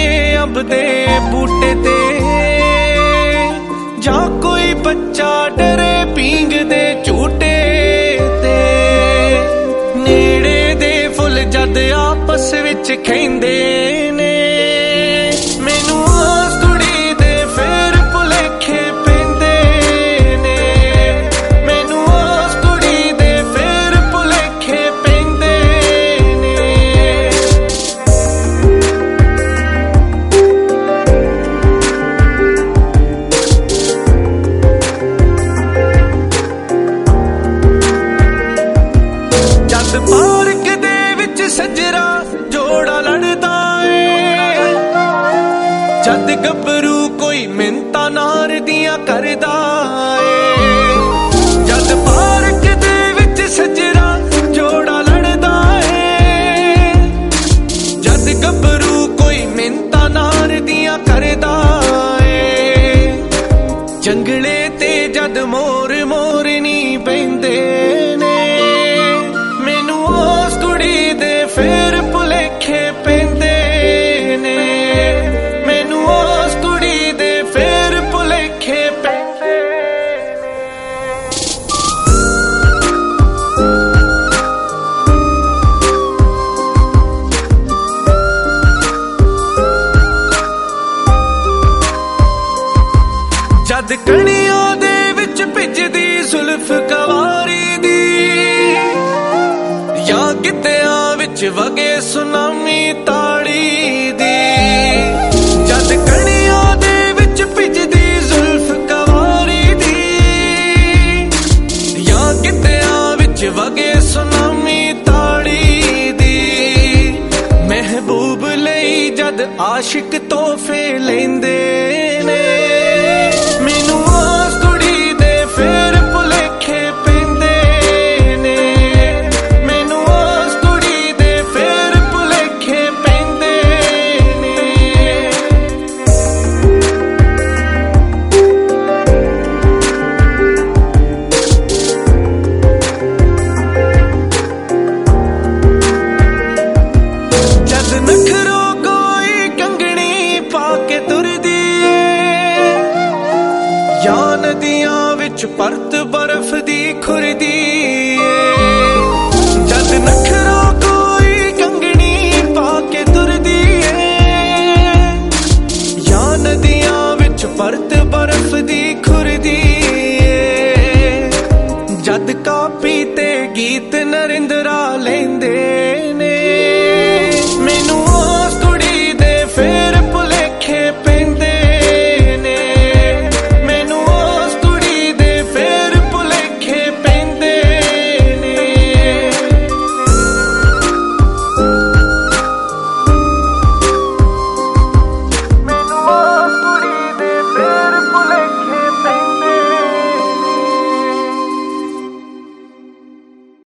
अंब दे बूटे ते, जां कोई बच्चा डरे पींग दे झूटे ते। नेड़े दे फुल जद आपस विच खैंदे ने, मैनू उस कुड़ी दे फिर भुलेखे पैंदे ने, मैनू उस कुड़ी दे फिर भुलेखे पैंदे ने। जद पार्क दे विच सजरा जोड़ा लड़दा ए, जद गबरू कोई मिन्नतां नार दियां करदा ए। जद पार्क दे विच सजरा जोड़ा लड़दा ए, जद गबरू कोई मिन्नतां नार दियां करदा ए। जंगले ते जद मोर मोरनी बहिंदे ने, मैनू उस कुड़ी दे फिर भुलेखे पैंदे ने, मैनू उस कुड़ी दे फिर भुलेखे पैंदे ने। जद कणियां दे विच भिजदी जुल्फ कवारी दी, या गिद्धियां विच वगे सुनामी ताड़ी दी। जद कणियां दे विच भिजदी जुल्फ कवारी दी, या गिद्धियां विच वगे सुनामी ताड़ी दी। महबूब लई जद आशिक तोहफे लैंदे ने, मैनू उस कुड़ी दे फिर भुलेखे पैंदे ने, मैनू उस कुड़ी दे फिर भुलेखे पैंदे ने। जद नखरो कोई कंगनी पाके तुरदी ए, या नदियां विच परत बर